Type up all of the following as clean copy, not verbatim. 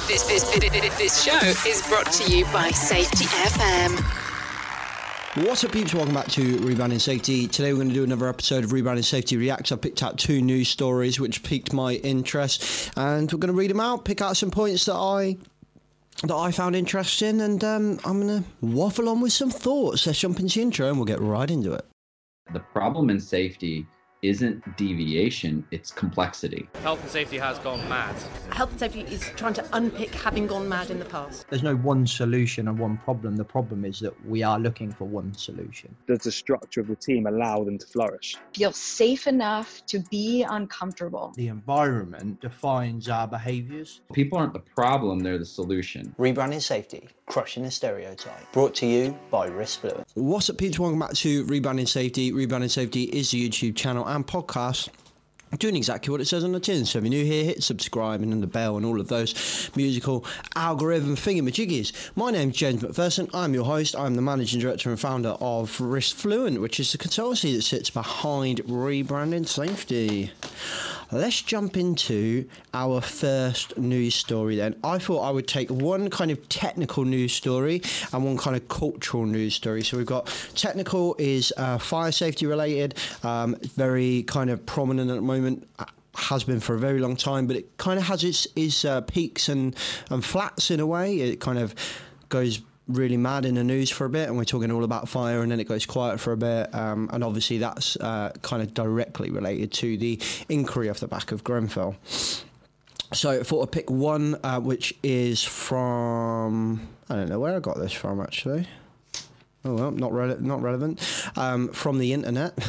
This show is brought to you by Safety FM. What's up, peeps? Welcome back to Rebounding Safety. Today we're going to do another episode of Rebounding Safety Reacts. I've picked out two news stories which piqued my interest, and we're going to read them out, pick out some points that I found interesting, and I'm going to waffle on with some thoughts. Let's jump into the intro and we'll get right into it. The problem in safety isn't deviation, it's complexity. Health and safety has gone mad. Health and safety is trying to unpick having gone mad in the past. There's no one solution and one problem. The problem is that we are looking for one solution. Does the structure of the team allow them to flourish? Feel safe enough to be uncomfortable. The environment defines our behaviours. People aren't the problem, they're the solution. Rebranding Safety, crushing the stereotype. Brought to you by Risk Fluent. What's up, peeps? Welcome back to Rebranding Safety. Rebranding Safety is the YouTube channel and podcast doing exactly what it says on the tin. So if you're new here, hit subscribe and then the bell and all of those musical algorithm thingamajiggies. My name's James McPherson. I'm your host. I'm the managing director and founder of Risk Fluent, which is the consultancy that sits behind Rebranding Safety. Let's jump into our first news story then. I thought I would take one kind of technical news story and one kind of cultural news story. So we've got technical is fire safety related, very kind of prominent at the moment. Has been for a very long time, but it kind of has its peaks and flats in a way. It kind of goes really mad in the news for a bit, and we're talking all about fire, and then it goes quiet for a bit, and obviously that's kind of directly related to the inquiry off the back of Grenfell. So I thought I'd pick one which is from, I don't know where I got this from actually. Oh well, not relevant. From the internet.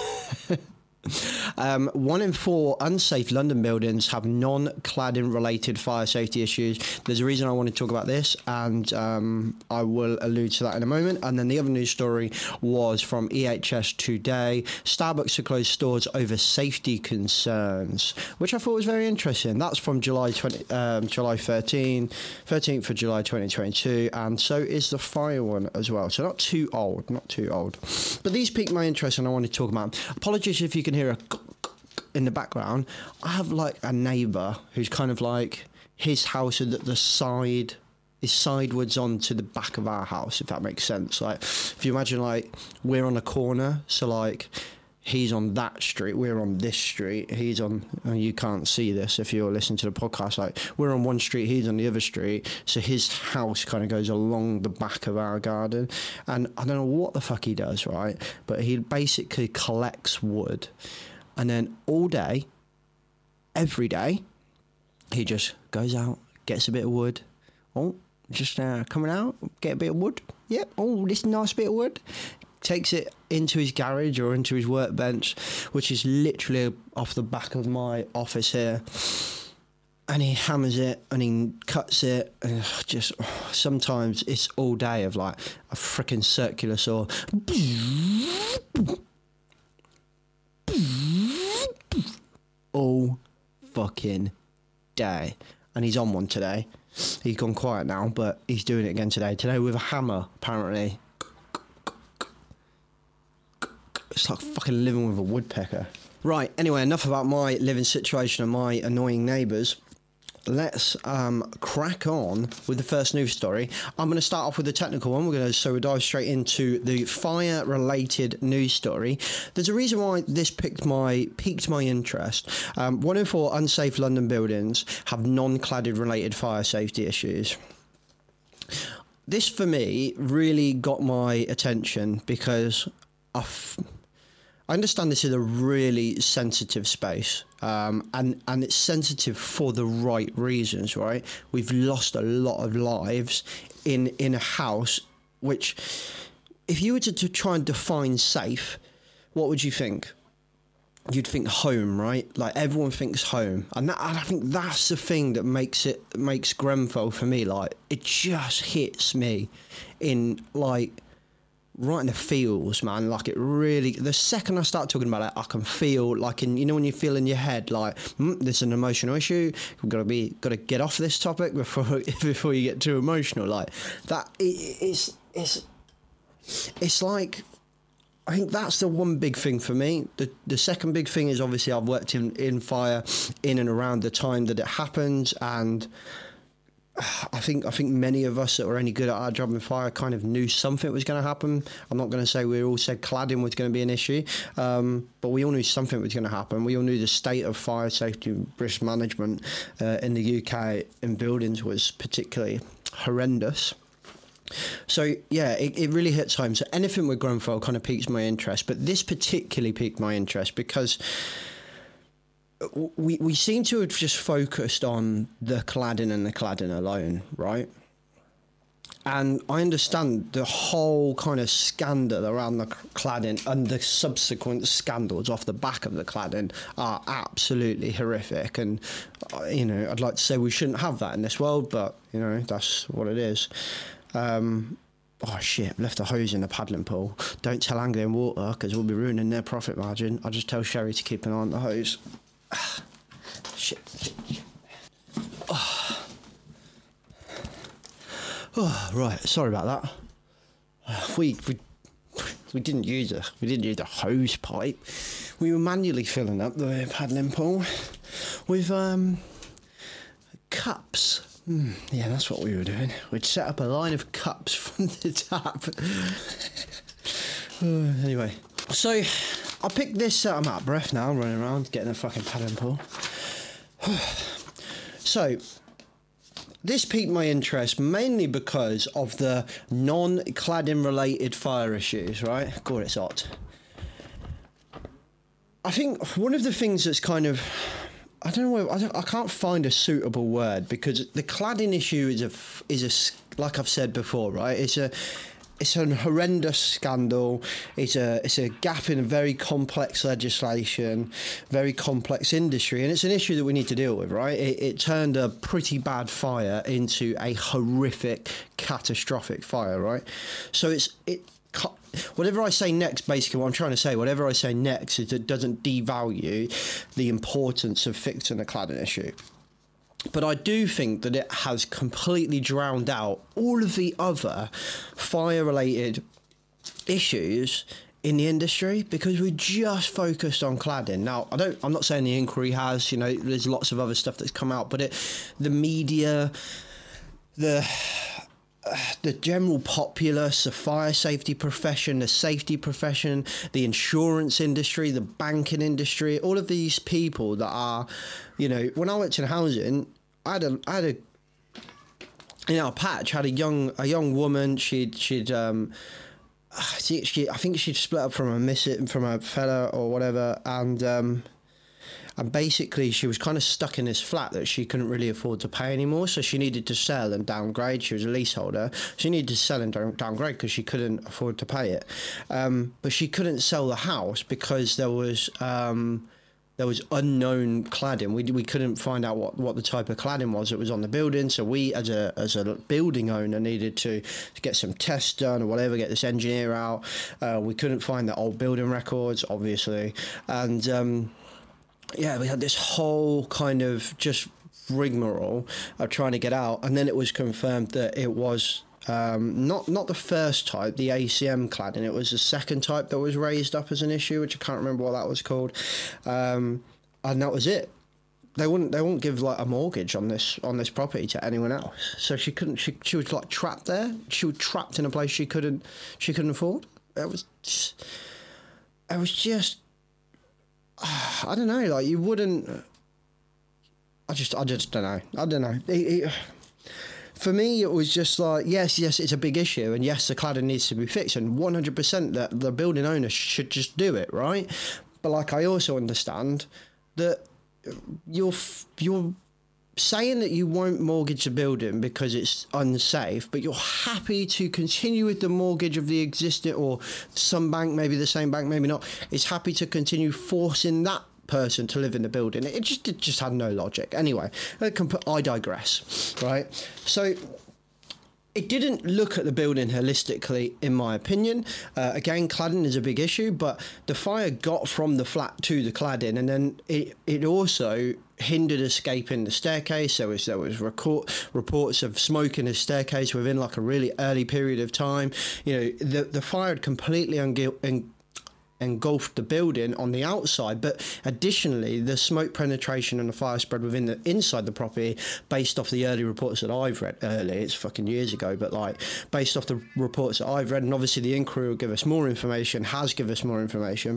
1 in 4 unsafe London buildings have non-cladding related fire safety issues. There's a reason I want to talk about this, and I will allude to that in a moment. And then the other news story was from EHS Today. Starbucks to close stores over safety concerns, which I thought was very interesting. That's from July 13th of July 2022, and so is the fire one as well. So not too old. But these piqued my interest, and I want to talk about. Apologies if you can hear a in the background. I have like a neighbour who's kind of like, his house is at the side, is sideways onto the back of our house, if that makes sense. Like, if you imagine, like, we're on a corner, so like he's on that street, we're on this street, he's on, and you can't see this if you're listening to the podcast, like we're on one street, he's on the other street, so his house kind of goes along the back of our garden, and I don't know what the fuck he does, right, but he basically collects wood, and then all day, every day, he just goes out, gets a bit of wood. Oh, just coming out, get a bit of wood. Yep, oh, this nice bit of wood. Takes it into his garage or into his workbench, which is literally off the back of my office here. And he hammers it and he cuts it. And sometimes it's all day of like a freaking circular saw. All fucking day. And he's on one today. He's gone quiet now, but he's doing it again today. Today with a hammer, apparently. It's like fucking living with a woodpecker. Right, anyway, enough about my living situation and my annoying neighbours. Let's crack on with the first news story. I'm going to start off with the technical one. We'll dive straight into the fire-related news story. There's a reason why this piqued my interest. 1 in 4 unsafe London buildings have non-cladded related fire safety issues. This, for me, really got my attention because I understand this is a really sensitive space, and it's sensitive for the right reasons, right? We've lost a lot of lives in a house which, if you were to try and define safe, what would you think? You'd think home, right? Like, everyone thinks home. And I think that's the thing that makes Grenfell, for me, like, it just hits me in, like, right in the feels, man. Like, it really, the second I start talking about it, I can feel like, when you feel in your head like, there's an emotional issue, we've got to get off this topic before you get too emotional. Like that, it's like, I think that's the one big thing for me. The second big thing is, obviously, I've worked in fire in and around the time that it happens, and I think many of us that were only good at our job in fire kind of knew something was going to happen. I'm not going to say we all said cladding was going to be an issue, but we all knew something was going to happen. We all knew the state of fire safety and risk management in the UK in buildings was particularly horrendous. So yeah, it really hits home. So anything with Grenfell kind of piques my interest, but this particularly piqued my interest because we seem to have just focused on the cladding and the cladding alone, right? And I understand the whole kind of scandal around the cladding and the subsequent scandals off the back of the cladding are absolutely horrific. And, you know, I'd like to say we shouldn't have that in this world, but, you know, that's what it is. Oh shit, I've left the hose in the paddling pool. Don't tell Anglian Water because we'll be ruining their profit margin. I'll just tell Sherry to keep an eye on the hose. Shit. Oh, right. Sorry about that. We didn't use a hose pipe. We were manually filling up the paddling pool with cups. Yeah, that's what we were doing. We'd set up a line of cups from the tap. Anyway, so I picked this. I'm out of breath now. I'm running around getting a fucking paddling pool. So this piqued my interest mainly because of the non-cladding related fire issues, right? God, it's hot. I think one of the things that's kind of, I don't know, I can't find a suitable word because the cladding issue is a like I've said before, right? It's a horrendous scandal. It's a gap in a very complex legislation, very complex industry, and it's an issue that we need to deal with, right? It turned a pretty bad fire into a horrific, catastrophic fire, right? So whatever I say next, basically what I'm trying to say, whatever I say next is it doesn't devalue the importance of fixing the cladding issue. But I do think that it has completely drowned out all of the other fire-related issues in the industry because we're just focused on cladding. Now, I'm not saying the inquiry has, you know, there's lots of other stuff that's come out, but the media, the general populace, the fire safety profession, the safety profession, the insurance industry, the banking industry, all of these people that are, you know, when I worked in housing, I had a in our patch had a young woman. I think she'd split up from a fella or whatever, and basically she was kind of stuck in this flat that she couldn't really afford to pay anymore, so she needed to sell and downgrade. She was a leaseholder. She needed to sell and downgrade because she couldn't afford to pay it. But she couldn't sell the house because there was unknown cladding. We couldn't find out what the type of cladding was that was on the building. So we, as a building owner, needed to get some tests done or whatever, get this engineer out. We couldn't find the old building records, obviously, and yeah, we had this whole kind of just rigmarole of trying to get out, and then it was confirmed that it was not the first type, the ACM cladding. It was the second type that was raised up as an issue, which I can't remember what that was called, and that was it. They wouldn't give like a mortgage on this property to anyone else. So she couldn't. She was like trapped there. She was trapped in a place she couldn't afford. It was just. I don't know, like you wouldn't. I just don't know. I don't know. For me, it was just like, yes, it's a big issue, and yes, the cladding needs to be fixed, and 100% that the building owner should just do it, right? But like, I also understand that you're saying that you won't mortgage the building because it's unsafe, but you're happy to continue with the mortgage of the existing, or some bank, maybe the same bank, maybe not, is happy to continue forcing that person to live in the building. It just had no logic. Anyway, I digress, right? So it didn't look at the building holistically, in my opinion. Again, cladding is a big issue, but the fire got from the flat to the cladding, and then it also hindered escape in the staircase. There was reports of smoke in the staircase within like a really early period of time. You know, the fire had completely engulfed the building on the outside, but additionally the smoke penetration and the fire spread within the inside the property, based off the early reports that I've read early, it's fucking years ago, but like based off the reports that I've read, and obviously the inquiry will give us more information, has given us more information,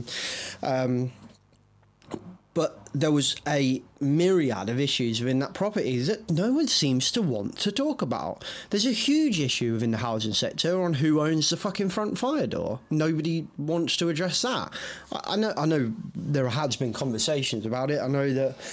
but there was a myriad of issues within that property that no one seems to want to talk about. There's a huge issue within the housing sector on who owns the fucking front fire door. Nobody wants to address that. I know there has been conversations about it. I know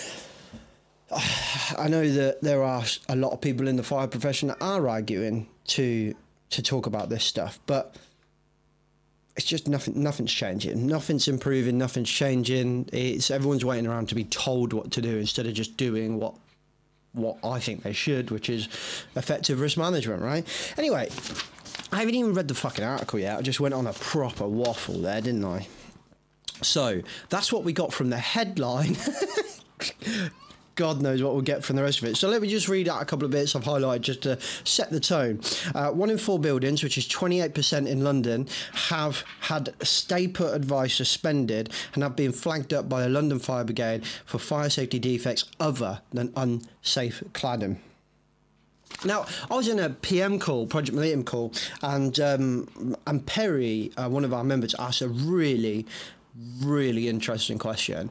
that there are a lot of people in the fire profession that are arguing to talk about this stuff, but it's just nothing's changing, nothing's improving, nothing's changing. It's everyone's waiting around to be told what to do instead of just doing what I think they should, which is effective risk management, right? Anyway, I haven't even read the fucking article yet. I just went on a proper waffle there, didn't I? So that's what we got from the headline. God knows what we'll get from the rest of it. So let me just read out a couple of bits I've highlighted just to set the tone. 1 in 4 buildings, which is 28% in London, have had stay put advice suspended and have been flagged up by the London Fire Brigade for fire safety defects other than unsafe cladding. Now, I was in a PM call, Project Millennium call, and Perry, one of our members, asked a really, really interesting question.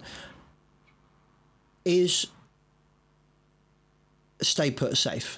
Is stay put safe?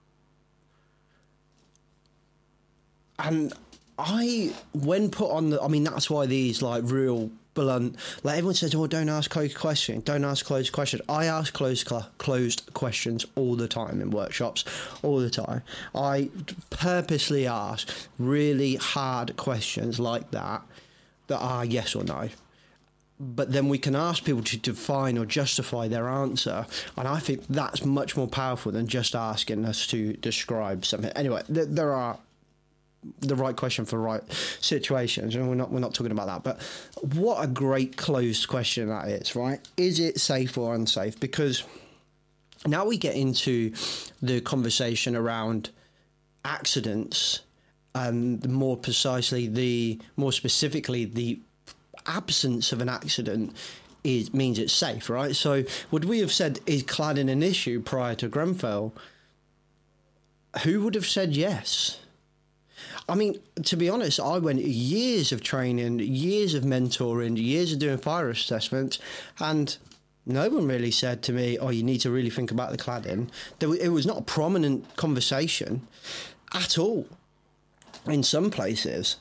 And when put on that's why these like real blunt, like everyone says, oh, don't ask closed questions, don't ask closed questions. I ask closed questions all the time in workshops, all the time. I purposely ask really hard questions like that are yes or no. But then we can ask people to define or justify their answer. And I think that's much more powerful than just asking us to describe something. Anyway, there are the right question for right situations, and we're not talking about that. But what a great closed question that is, right? Is it safe or unsafe? Because now we get into the conversation around accidents, and more specifically the absence of an accident means it's safe, right? So would we have said, is cladding an issue prior to Grenfell? Who would have said yes? I mean, to be honest, I went years of training, years of mentoring, years of doing fire assessments, and no one really said to me, oh, you need to really think about the cladding. It was not a prominent conversation at all in some places.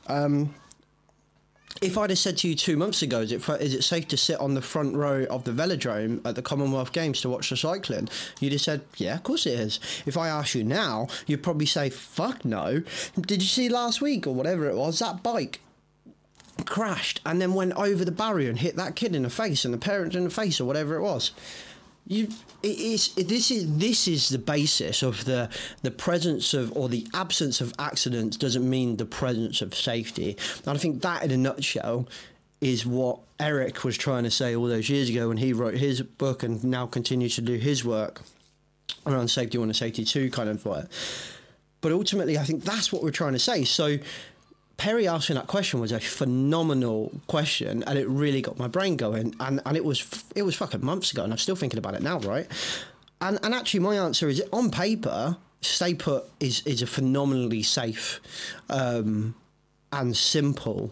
If I'd have said to you 2 months ago, is it safe to sit on the front row of the velodrome at the Commonwealth Games to watch the cycling? You'd have said, yeah, of course it is. If I ask you now, you'd probably say, fuck no. Did you see last week or whatever it was, that bike crashed and then went over the barrier and hit that kid in the face and the parent in the face or whatever it was? This is the basis of the presence of, or the absence of accidents doesn't mean the presence of safety. And I think that in a nutshell is what Eric was trying to say all those years ago when he wrote his book and now continues to do his work around safety 1 and safety 2 kind of work. But ultimately, I think that's what we're trying to say. So Perry asking that question was a phenomenal question, and it really got my brain going. And it was fucking months ago, and I'm still thinking about it now, right? And actually, my answer is, on paper, stay put is a phenomenally safe and simple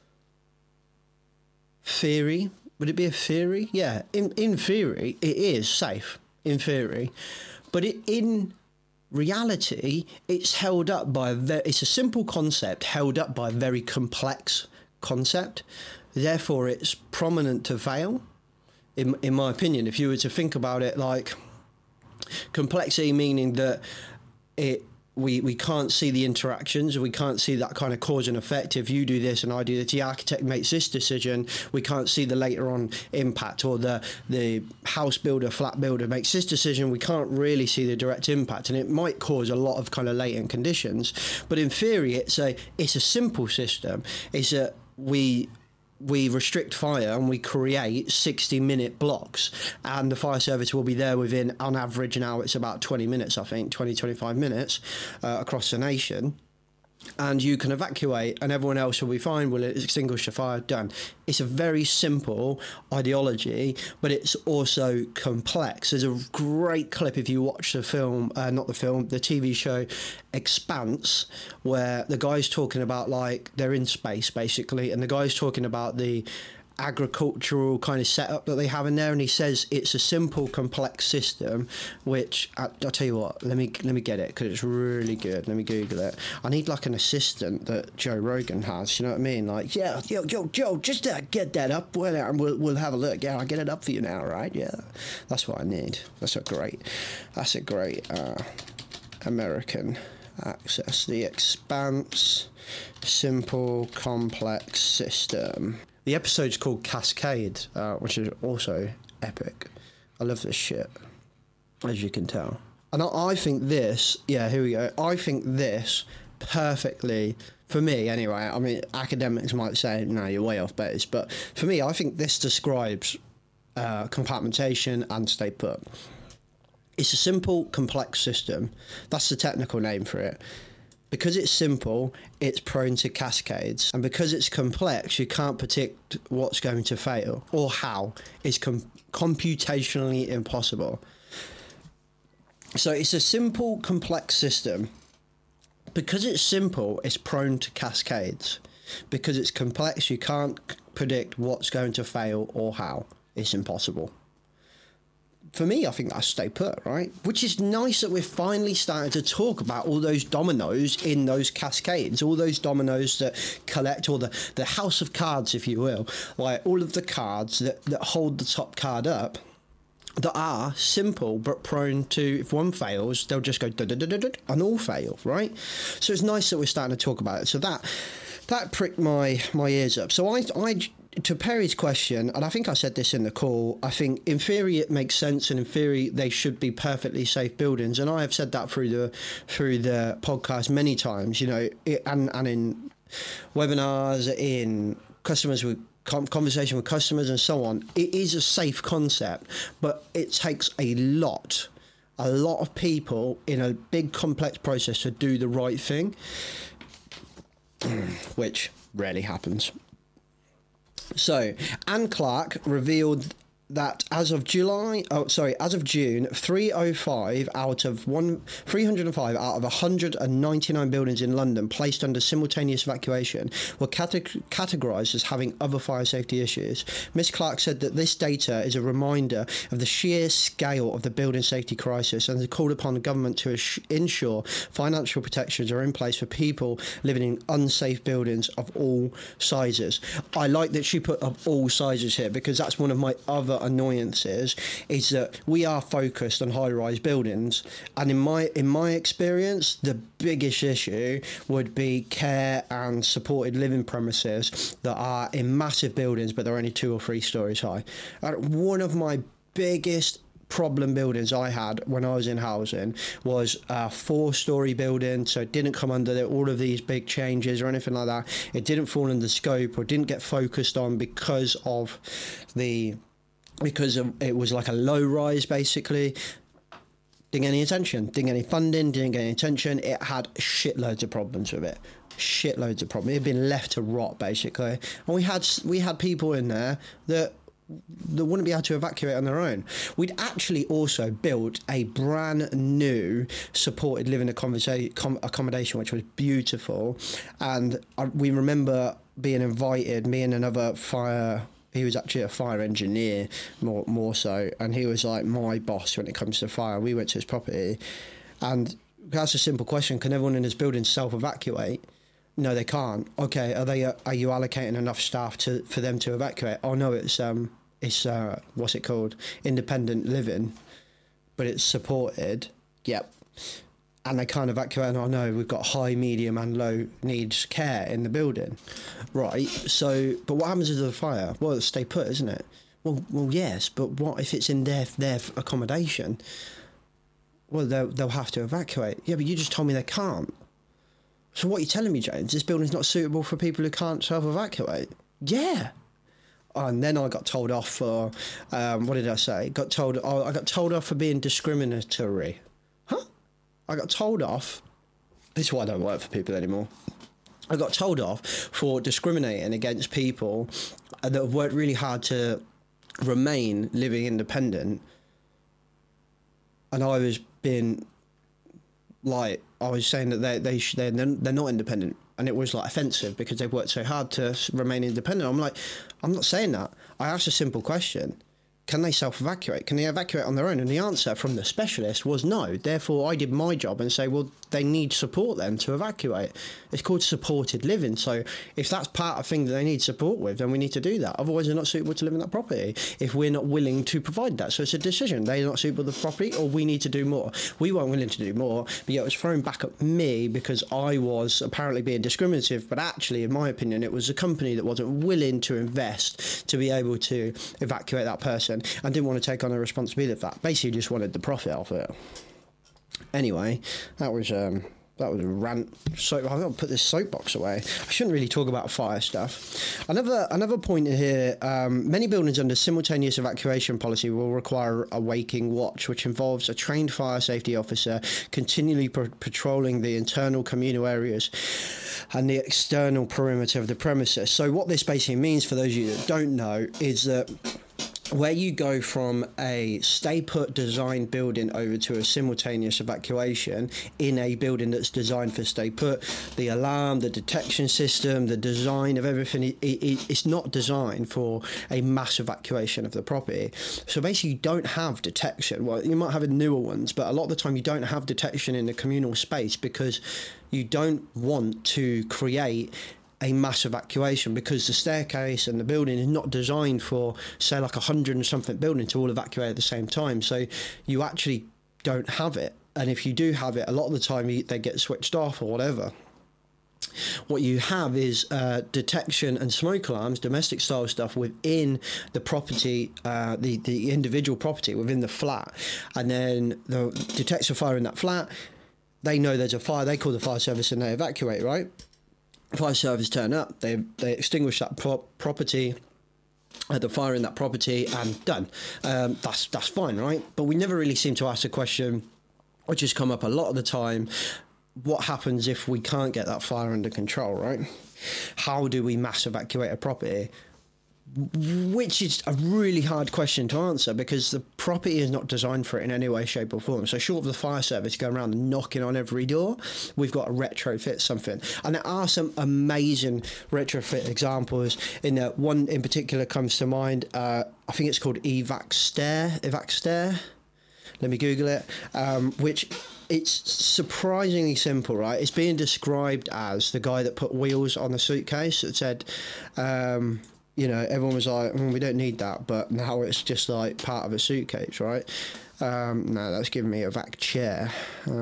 theory. Would it be a theory? Yeah, in theory, it is safe. In theory, but in reality, it's held up by it's a simple concept held up by a very complex concept. Therefore, it's prominent to fail, in my opinion. If you were to think about it, like complexity, meaning that we can't see the interactions, we can't see that kind of cause and effect. If you do this and I do this, the architect makes this decision, we can't see the later on impact, or the house builder, flat builder makes this decision, we can't really see the direct impact, and it might cause a lot of kind of latent conditions. But in theory, it's a simple system. It's that we restrict fire and we create 60-minute blocks, and the fire service will be there within, on average now it's about 20 minutes, I think, 25 minutes across the nation. and you can evacuate and everyone else will be fine, will extinguish the fire, done. It's a very simple ideology, but it's also complex. There's a great clip if you watch the film, the TV show Expanse, where the guy's talking about, like, they're in space basically, and the guy's talking about the agricultural kind of setup that they have in there, and he says it's a simple complex system, which I'll tell you what, let me get it, because it's really good. Let me Google it. I need like an assistant that Joe Rogan has, you know what I mean? Like, yeah, yo Joe, just get that up, and we'll have a look. Yeah, I'll get it up for you now, right? Yeah, that's what I need. That's a great American access. The Expanse, simple complex system. The episode's called Cascade, which is also epic. I love this shit, as you can tell. And I think this, yeah, here we go. I think this perfectly, for me anyway, I mean, academics might say, no, you're way off base, but for me, I think this describes compartmentation and stay put. It's a simple, complex system. That's the technical name for it. Because it's simple, it's prone to cascades. And because it's complex, you can't predict what's going to fail or how. It's computationally impossible. So it's a simple, complex system. Because it's simple, it's prone to cascades. Because it's complex, you can't predict what's going to fail or how. It's impossible. For me, I think that's stay put, right? Which is nice that we're finally starting to talk about all those dominoes in those cascades, all those dominoes that collect, or the house of cards, if you will, like all of the cards that hold the top card up, that are simple but prone to, if one fails, they'll just go and all fail, right? So it's nice that we're starting to talk about it. So that pricked my ears up. So I to Perry's question, and I think I said this in the call, I think in theory it makes sense, and in theory they should be perfectly safe buildings, and I have said that through the podcast many times, you know, and in webinars, in customers with conversation with customers and so on. It is a safe concept, but it takes a lot of people in a big complex process to do the right thing, which rarely happens. So, Anne Clark revealed that as of June, 305 out of 199 buildings in London placed under simultaneous evacuation were categorised as having other fire safety issues. Ms Clark said that this data is a reminder of the sheer scale of the building safety crisis, and has called upon the government to ensure financial protections are in place for people living in unsafe buildings of all sizes. I like that she put up all sizes here, because that's one of my other annoyances, is that we are focused on high-rise buildings, and in my experience, the biggest issue would be care and supported living premises that are in massive buildings, but they're only 2 or 3 stories high. One of my biggest problem buildings I had when I was in housing was a 4-story building, so it didn't come under all of these big changes or anything like that. It didn't fall under scope or didn't get focused on because it was like a low rise, basically. Didn't get any attention, didn't get any funding, didn't get any attention. It had shitloads of problems with it. Shitloads of problems. It had been left to rot, basically. And we had people in there that wouldn't be able to evacuate on their own. We'd actually also built a brand new supported living accommodation, which was beautiful. And we remember being invited, me and another he was actually a fire engineer, more so, and he was like my boss when it comes to fire. We went to his property, and that's a simple question: can everyone in this building self-evacuate? No, they can't. Okay, are you allocating enough staff for them to evacuate? Oh no, it's what's it called? Independent living, but it's supported. Yep. And they can't evacuate. Oh no, we've got high, medium and low needs care in the building. Right, so, but what happens to the fire? Well, it's stay put, isn't it? Well, yes, but what if it's in their accommodation? Well, they'll have to evacuate. Yeah, but you just told me they can't. So what are you telling me, James? This building's not suitable for people who can't self-evacuate? Yeah. And then I got told off for, what did I say? I got told off for being discriminatory. Huh? I got told off This is why I don't work for people anymore. I got told off for discriminating against people that have worked really hard to remain living independent, and I was being like, I was saying that they're not independent, and it was like offensive because they've worked so hard to remain independent. I'm like, I'm not saying that. I asked a simple question. Can they self-evacuate? Can they evacuate on their own? And the answer from the specialist was no. Therefore, I did my job and say, well, they need support then to evacuate. It's called supported living. So if that's part of thing that they need support with, then we need to do that. Otherwise, they're not suitable to live in that property if we're not willing to provide that. So it's a decision. They're not suitable to the property, or we need to do more. We weren't willing to do more, but yet it was thrown back at me because I was apparently being discriminative. But actually, in my opinion, it was a company that wasn't willing to invest to be able to evacuate that person and didn't want to take on the responsibility of that. Basically, just wanted the profit off it. Anyway, that was a rant. So I've got to put this soapbox away. I shouldn't really talk about fire stuff. Another point here, many buildings under simultaneous evacuation policy will require a waking watch, which involves a trained fire safety officer continually patrolling the internal communal areas and the external perimeter of the premises. So what this basically means, for those of you that don't know, is that where you go from a stay-put design building over to a simultaneous evacuation in a building that's designed for stay-put, the alarm, the detection system, the design of everything, it's not designed for a mass evacuation of the property. So basically, you don't have detection. Well, you might have newer ones, but a lot of the time you don't have detection in the communal space because you don't want to create a mass evacuation, because the staircase and the building is not designed for, say, like 100 and something building to all evacuate at the same time. So you actually don't have it. And if you do have it, a lot of the time they get switched off or whatever. What you have is detection and smoke alarms, domestic style stuff within the property, the individual property within the flat. And then the detects a fire in that flat. They know there's a fire. They call the fire service and they evacuate, right? Fire service turn up, they extinguish that property, the fire in that property, and done. That's fine, right? But we never really seem to ask the question, which has come up a lot of the time: what happens if we can't get that fire under control, right? How do we mass evacuate a property? Which is a really hard question to answer because the property is not designed for it in any way, shape or form. So short of the fire service going around and knocking on every door, we've got to retrofit something. And there are some amazing retrofit examples. One in particular comes to mind. I think it's called Evac Stair. Let me Google it. Which it's surprisingly simple, right? It's being described as the guy that put wheels on the suitcase that said, everyone was like, we don't need that, but now it's just like part of a suitcase, right? No, that's giving me a vac chair.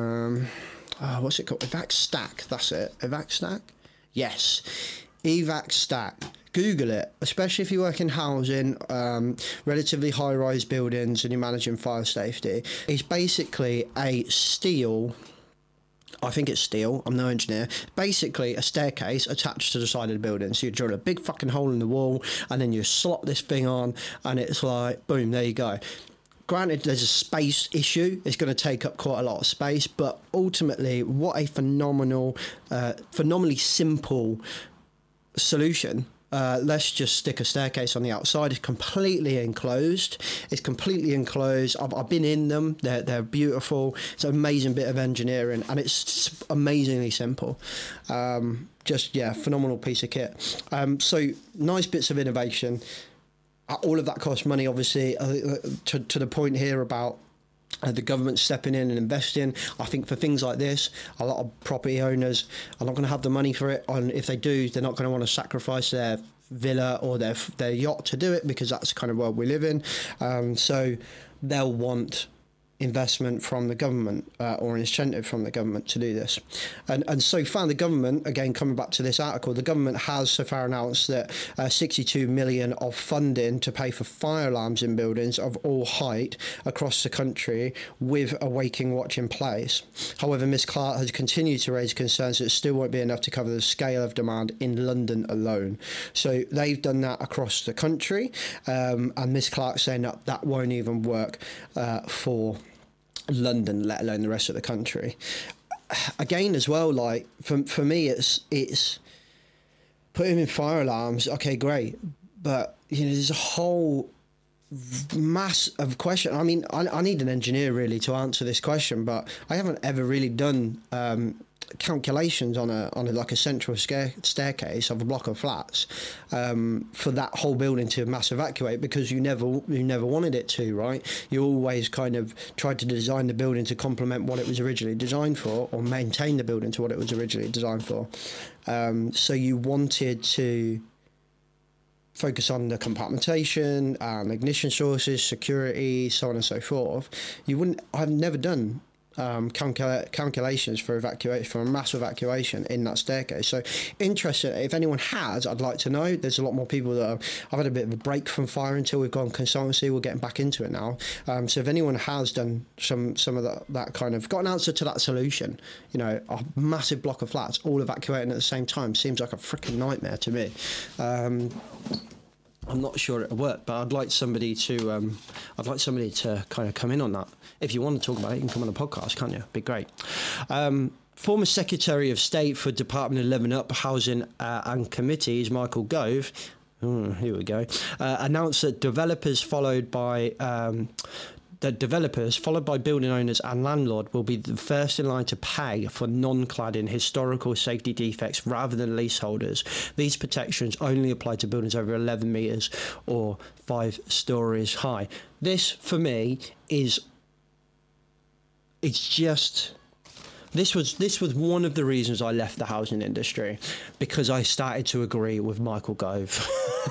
What's it called? Evac Stack, that's it. Evac Stack? Yes. Evac Stack. Google it, especially if you work in housing, relatively high-rise buildings and you're managing fire safety. It's basically a steel... I think it's steel, I'm no engineer, basically a staircase attached to the side of the building. So you drill a big fucking hole in the wall and then you slot this thing on and it's like, boom, there you go. Granted, there's a space issue. It's going to take up quite a lot of space, but ultimately, what a phenomenally simple solution. Let's just stick a staircase on the outside. It's completely enclosed. I've been in them. They're beautiful. It's an amazing bit of engineering, and it's amazingly simple. Phenomenal piece of kit. So nice bits of innovation. All of that costs money, obviously. To the point here about the government stepping in and investing. I think for things like this, a lot of property owners are not going to have the money for it. And if they do, they're not going to want to sacrifice their villa or their yacht to do it, because that's the kind of world we live in. So they'll want investment from the government or an incentive from the government to do this. And so far the government, again coming back to this article, the government has so far announced that 62 million of funding to pay for fire alarms in buildings of all height across the country with a waking watch in place. However, Ms Clark has continued to raise concerns that it still won't be enough to cover the scale of demand in London alone. So they've done that across the country, and Ms Clark saying that won't even work for London, let alone the rest of the country. again, as well, like for me, it's putting in fire alarms. Okay, great, but there's a whole mass of question. I mean, I need an engineer really to answer this question, but I haven't ever really done calculations on a like a central staircase of a block of flats for that whole building to mass evacuate, because you never wanted it to, right? You always kind of tried to design the building to complement what it was originally designed for, or maintain the building to what it was originally designed for. So you wanted to focus on the compartmentation and ignition sources, security, so on and so forth. I've never done calculations for a mass evacuation in that staircase. So interested, if anyone has, I'd like to know. There's a lot more people that I've had a bit of a break from fire until we've gone consultancy. We're getting back into it now. So if anyone has done some of that kind of, got an answer to that solution, a massive block of flats all evacuating at the same time seems like a freaking nightmare to me. I'm not sure it'll work, but I'd like somebody to kind of come in on that. If you want to talk about it, you can come on the podcast, can't you? Be great. Former Secretary of State for Department of Living Up, Housing and Committees, Michael Gove, here we go, announced that developers followed by building owners and landlord will be the first in line to pay for non-cladding historical safety defects rather than leaseholders. These protections only apply to buildings over 11 metres or 5 stories high. This, for me, this was one of the reasons I left the housing industry, because I started to agree with Michael Gove.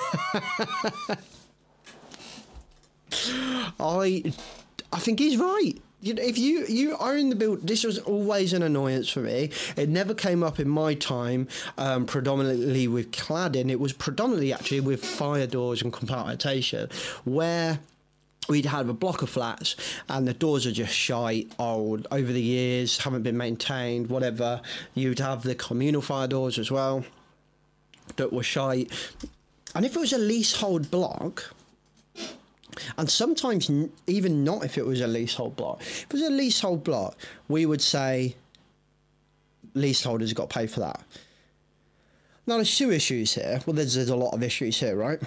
I think he's right. If you own the build, this was always an annoyance for me. It never came up in my time predominantly with cladding. It was predominantly actually with fire doors and compartmentation, where we'd have a block of flats and the doors are just shite, old, over the years, haven't been maintained, whatever. You'd have the communal fire doors as well that were shite. And if it was a leasehold block, and sometimes even not if it was a leasehold block, if it was a leasehold block, we would say leaseholders got paid for that. Now, there's two issues here. Well, there's a lot of issues here, right?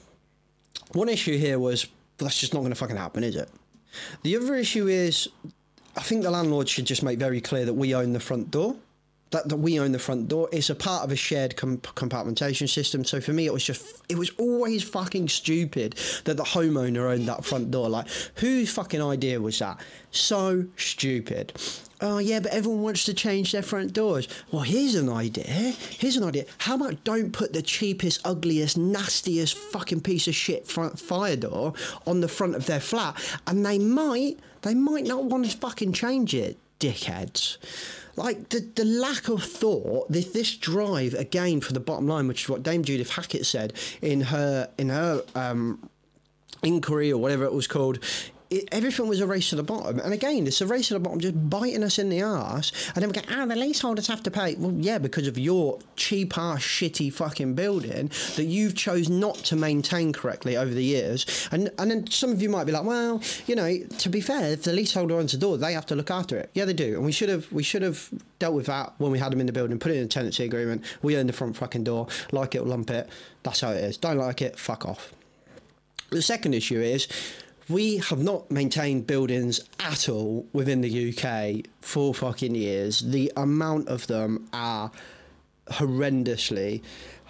One issue here was, that's just not going to fucking happen, is it? The other issue is, I think the landlord should just make very clear that we own the front door. That we own the front door. It's a part of a shared compartmentation system. So for me, it was always fucking stupid that the homeowner owned that front door. Like, whose fucking idea was that? So stupid. Oh, yeah, but everyone wants to change their front doors. Well, here's an idea. How about don't put the cheapest, ugliest, nastiest fucking piece of shit front fire door on the front of their flat, and they might not want to fucking change it, dickheads. Like, the lack of thought, this drive, again, for the bottom line, which is what Dame Judith Hackett said in her inquiry, or whatever it was called. Everything was a race to the bottom. And again, it's a race to the bottom, just biting us in the arse. And then we go, the leaseholders have to pay. Well, yeah, because of your cheap-ass, shitty fucking building that you've chose not to maintain correctly over the years. And then some of you might be like, well, to be fair, if the leaseholder owns the door, they have to look after it. Yeah, they do. And we should have dealt with that when we had them in the building, put it in a tenancy agreement. We own the front fucking door. Like it or lump it. That's how it is. Don't like it, fuck off. The second issue is, we have not maintained buildings at all within the UK for fucking years. The amount of them are horrendously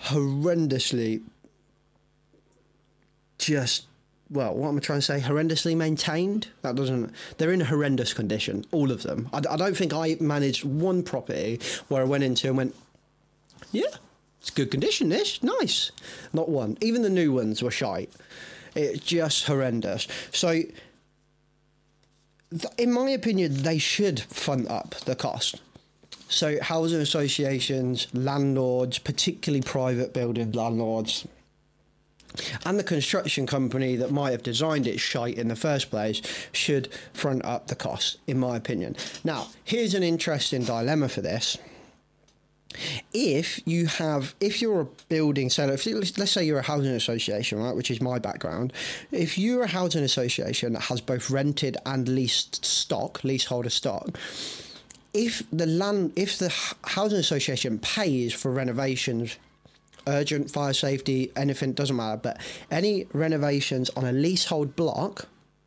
just, well, what am I trying to say? Horrendously maintained? They're in a horrendous condition, all of them. I don't think I managed one property where I went into and went, yeah, it's good condition, this, nice. Not one. Even the new ones were shite. It's just horrendous. So, in my opinion, they should fund up the cost. So, housing associations, landlords, particularly private building landlords, and the construction company that might have designed it shite in the first place should front up the cost, in my opinion. Now, here's an interesting dilemma for this. If you're a building seller, let's say you're a housing association, right, which is my background. If you're a housing association that has both rented and leased stock, leaseholder stock, if the housing association pays for renovations, urgent fire safety, anything, doesn't matter, but any renovations on a leasehold block,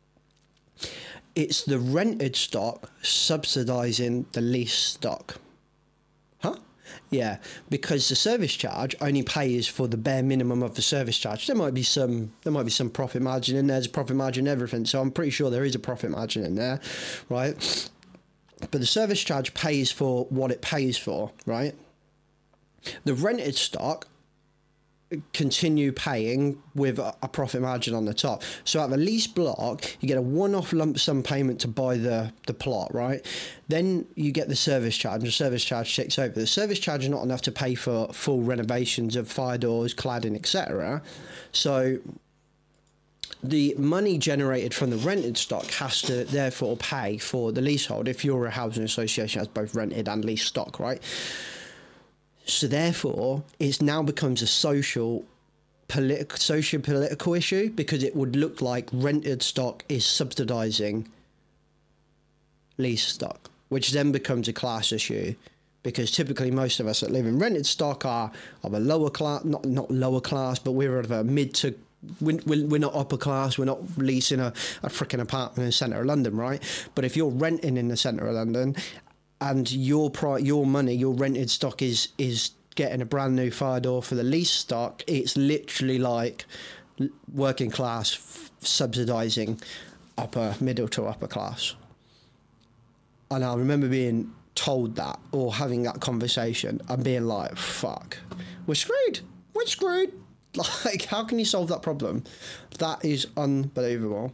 it's the rented stock subsidising the lease stock. Huh? Yeah, because the service charge only pays for the bare minimum of the service charge. There might be some profit margin in there. There's a profit margin in everything, so I'm pretty sure there is a profit margin in there, right? But the service charge pays for what it pays for, right? The rented stock continue paying with a profit margin on the top. So at the lease block, you get a one-off lump sum payment to buy the plot, right? Then you get the service charge, and the service charge takes over. The service charge is not enough to pay for full renovations of fire doors, cladding, etc. So the money generated from the rented stock has to therefore pay for the leasehold if you're a housing association that has both rented and leased stock, right? So therefore, it now becomes a socio-political issue, because it would look like rented stock is subsidising lease stock, which then becomes a class issue, because typically most of us that live in rented stock are of a lower class, not lower class, but we're of a mid to... We're not upper class, we're not leasing a freaking apartment in the centre of London, right? But if you're renting in the centre of London, and your money, your rented stock is getting a brand new fire door for the lease stock, it's literally like working class subsidising middle to upper class. And I remember being told that, or having that conversation, and being like, fuck, we're screwed. Like, how can you solve that problem? That is unbelievable.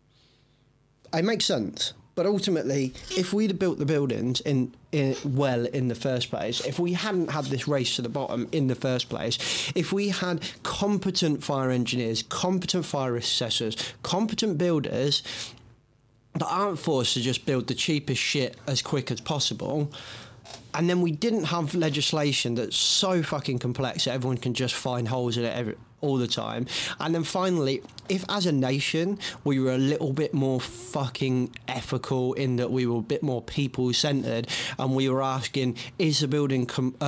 It makes sense. But ultimately, if we'd have built the buildings in the first place, if we hadn't had this race to the bottom in the first place, if we had competent fire engineers, competent fire assessors, competent builders that aren't forced to just build the cheapest shit as quick as possible, and then we didn't have legislation that's so fucking complex that everyone can just find holes in it all the time. And then finally, if as a nation we were a little bit more fucking ethical, in that we were a bit more people-centered, and we were asking, is the building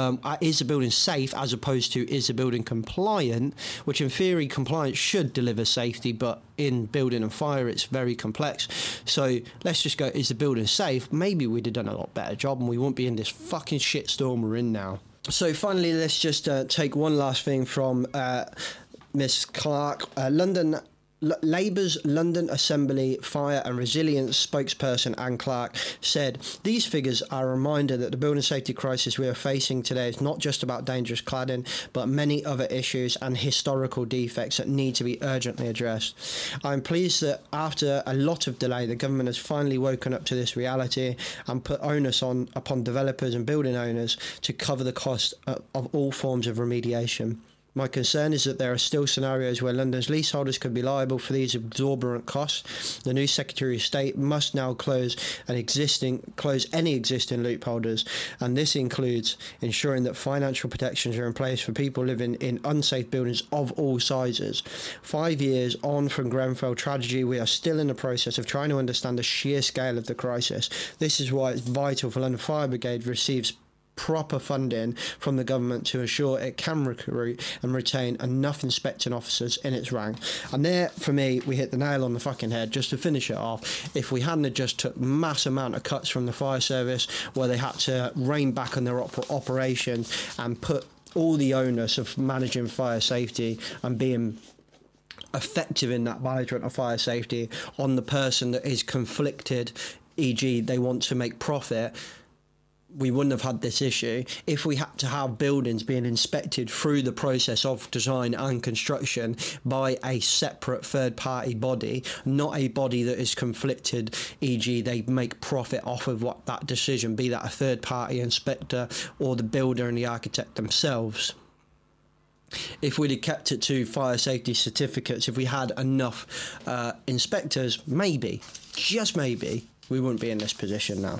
safe, as opposed to is the building compliant, which in theory compliance should deliver safety, but in building and fire it's very complex. So let's just go, is the building safe? Maybe we'd have done a lot better job, and we wouldn't be in this fucking shitstorm we're in now. So finally, let's just take one last thing from Miss Clark. Labour's London Assembly Fire and Resilience spokesperson Anne Clark said, "These figures are a reminder that the building safety crisis we are facing today is not just about dangerous cladding, but many other issues and historical defects that need to be urgently addressed. I'm pleased that after a lot of delay, the government has finally woken up to this reality and put onus upon developers and building owners to cover the cost of all forms of remediation. My concern is that there are still scenarios where London's leaseholders could be liable for these exorbitant costs. The new Secretary of State must now close any existing loopholes, and this includes ensuring that financial protections are in place for people living in unsafe buildings of all sizes. 5 years on from Grenfell tragedy, we are still in the process of trying to understand the sheer scale of the crisis. This is why it's vital for London Fire Brigade receives proper funding from the government to ensure it can recruit and retain enough inspecting officers in its rank." And there, for me, we hit the nail on the fucking head. Just to finish it off, if we hadn't just took mass amount of cuts from the fire service, where they had to rein back on their operation and put all the onus of managing fire safety and being effective in that management of fire safety on the person that is conflicted, e.g. they want to make profit, we wouldn't have had this issue. If we had to have buildings being inspected through the process of design and construction by a separate third-party body, not a body that is conflicted, e.g. they make profit off of what that decision, be that a third-party inspector or the builder and the architect themselves. If we'd have kept it to fire safety certificates, if we had enough inspectors, maybe, just maybe, we wouldn't be in this position now.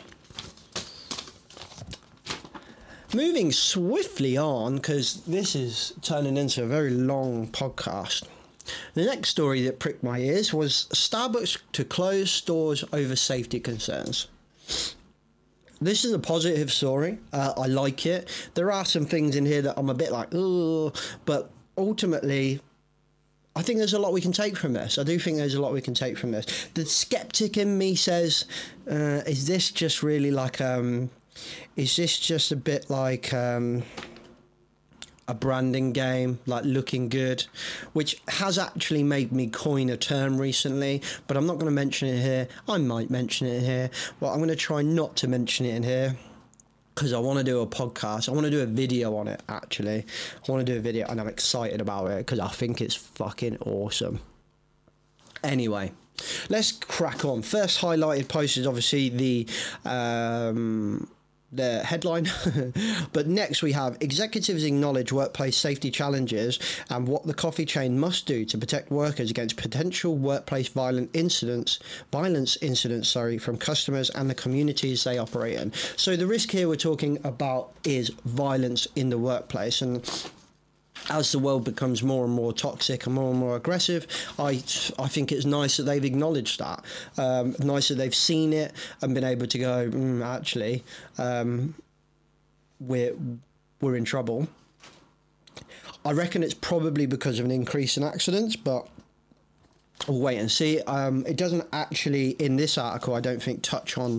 Moving swiftly on, because this is turning into a very long podcast. The next story that pricked my ears was Starbucks to close stores over safety concerns. This is a positive story. I like it. There are some things in here that I'm a bit like, oh, but ultimately, I think there's a lot we can take from this. I do think there's a lot we can take from this. The skeptic in me says, is this just really like, is this just a bit like a branding game, like looking good, which has actually made me coin a term recently, but I'm not going to mention it here. I might mention it here, but I'm going to try not to mention it in here because I want to do a podcast. I want to do a video on it, actually. I want to do a video, and I'm excited about it because I think it's fucking awesome. Anyway, let's crack on. First highlighted post is obviously the headline. But next we have executives acknowledge workplace safety challenges and what the coffee chain must do to protect workers against potential workplace violence incidents from customers and the communities they operate in. So the risk here we're talking about is violence in the workplace, and as the world becomes more and more toxic and more aggressive, I think it's nice that they've acknowledged that. Nice that they've seen it and been able to go, actually, we're in trouble. I reckon it's probably because of an increase in accidents, but we'll wait and see. It doesn't actually, in this article, I don't think, touch on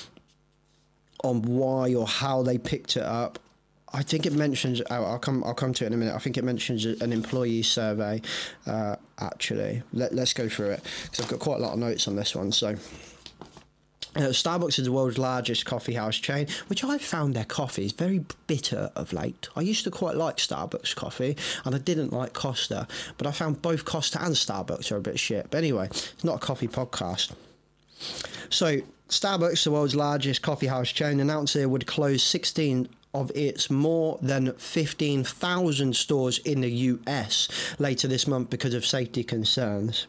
why or how they picked it up. I think it mentions, I'll come to it in a minute. I think it mentions an employee survey, actually. Let's go through it, because I've got quite a lot of notes on this one. So, Starbucks is the world's largest coffee house chain, which I found their coffee is very bitter of late. I used to quite like Starbucks coffee, and I didn't like Costa, but I found both Costa and Starbucks are a bit shit. But anyway, it's not a coffee podcast. So, Starbucks, the world's largest coffee house chain, announced it would close 16 of its more than 15,000 stores in the US later this month because of safety concerns.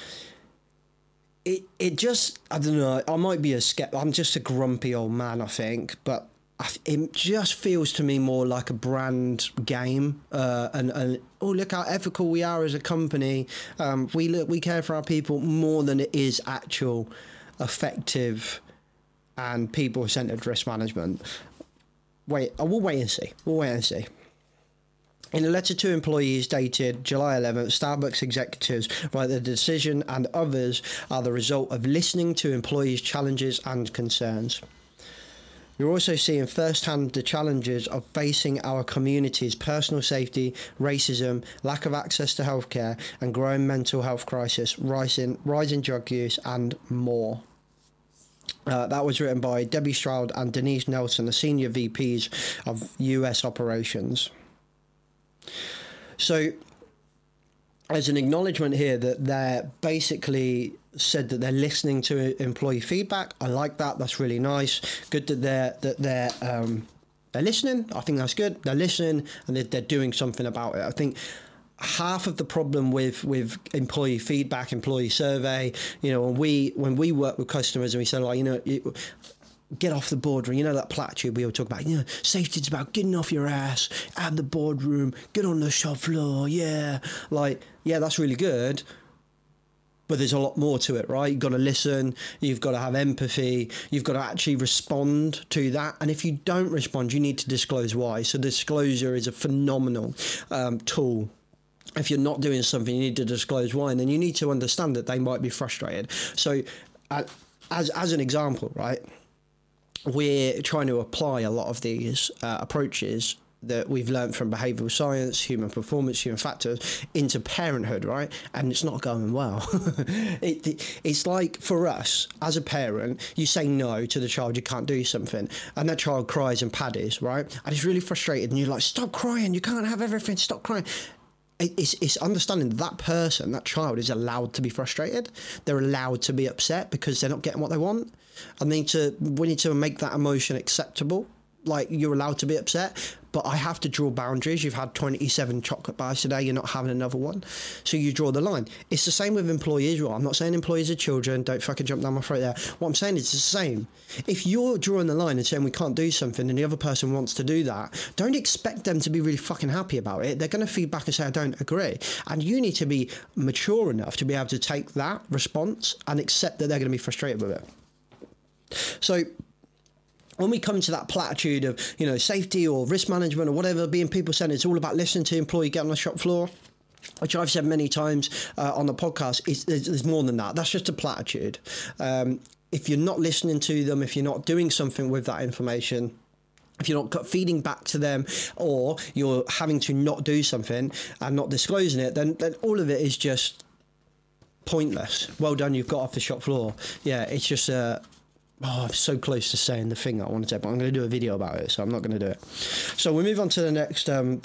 It just, I don't know, I might be I'm just a grumpy old man, I think, but it just feels to me more like a brand game, and oh, look how ethical we are as a company. We care for our people more than it is actual effective and people-centered risk management. We'll wait and see. In a letter to employees dated July 11th, Starbucks executives write the decision and others are the result of listening to employees' challenges and concerns. You're also seeing firsthand the challenges of facing our community's personal safety, racism, lack of access to healthcare, and growing mental health crisis, rising drug use, and more. That was written by Debbie Stroud and Denise Nelson, the senior VPs of US operations. So, there's an acknowledgement here that they're basically said that they're listening to employee feedback. I like that. That's really nice. Good that they're listening. I think that's good. They're listening and they're doing something about it. I think half of the problem with employee feedback, employee survey, when we work with customers and we say, like, get off the boardroom, that platitude we all talk about, safety is about getting off your ass, out of the boardroom, get on the shop floor, that's really good, but there's a lot more to it, right? You've got to listen, you've got to have empathy, you've got to actually respond to that, and if you don't respond, you need to disclose why. So disclosure is a phenomenal tool. If you're not doing something, you need to disclose why, and then you need to understand that they might be frustrated. So as an example, right, we're trying to apply a lot of these approaches that we've learned from behavioural science, human performance, human factors, into parenthood, right? And it's not going well. It's like, for us, as a parent, you say no to the child, you can't do something, and that child cries and paddies, right? And it's really frustrated, and you're like, stop crying, you can't have everything, stop crying. It's understanding that person, that child, is allowed to be frustrated. They're allowed to be upset because they're not getting what they want. And we need to make that emotion acceptable. Like, you're allowed to be upset, but I have to draw boundaries. You've had 27 chocolate bars today, you're not having another one. So you draw the line. It's the same with employees. Well, I'm not saying employees are children, don't fucking jump down my throat there. What I'm saying is it's the same. If you're drawing the line and saying we can't do something and the other person wants to do that, don't expect them to be really fucking happy about it. They're going to feed back and say, I don't agree. And you need to be mature enough to be able to take that response and accept that they're going to be frustrated with it. So when we come to that platitude of, safety or risk management or whatever, being people-centered, it's all about listening to the employee get on the shop floor, which I've said many times on the podcast. There's more than that. That's just a platitude. If you're not listening to them, if you're not doing something with that information, if you're not feeding back to them, or you're having to not do something and not disclosing it, then all of it is just pointless. Well done, you've got off the shop floor. Yeah, it's just I'm so close to saying the thing that I wanted to say, but I'm going to do a video about it, so I'm not going to do it. So we move on to the next